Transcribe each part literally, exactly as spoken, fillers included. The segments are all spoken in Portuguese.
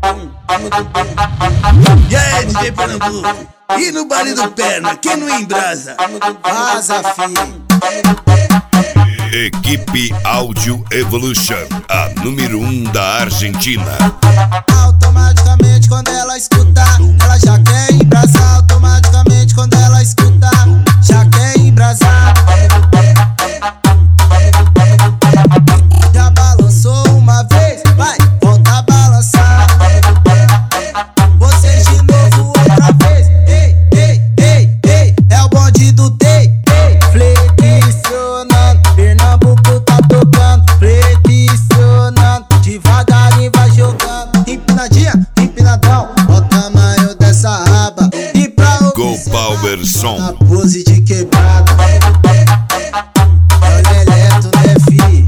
E aí, D J Pernambuco? E no baile do Perna, quem não embrasa? Vaza, filho. Equipe Audio Evolution, a número um da Argentina. Automaticamente quando ela escuta, ela já quer embrasar. Automaticamente quando ela escuta, já quer embrasar. Já balançou uma vez, vai, volta a balançar. Você de novo outra vez. Ei, ei, ei, ei, é o bonde do Tei. Flexionando, Pernambuco tá tocando. Flexionando, devagarinho vai jogando. Empinadinha, empinadão, ó o tamanho dessa raba. E pra Go Power Som. na pose de quebrada. É o Leleto, né, fi?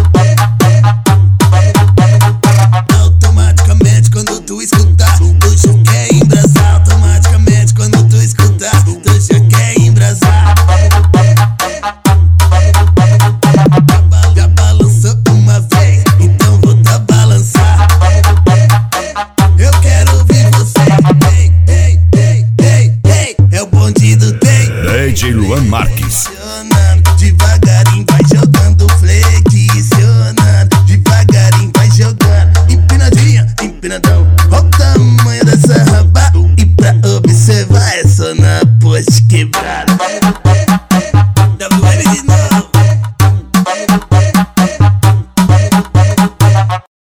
Automaticamente quando tu escutar, tu já quer embrasar. Automaticamente quando tu escutar, tu já quer embrasar. Já balançou uma vez, então vou tá balançar. Eu quero ouvir você. Ei, ei, ei, ei, ei, é o bonde do Tei. D J Luan Marques.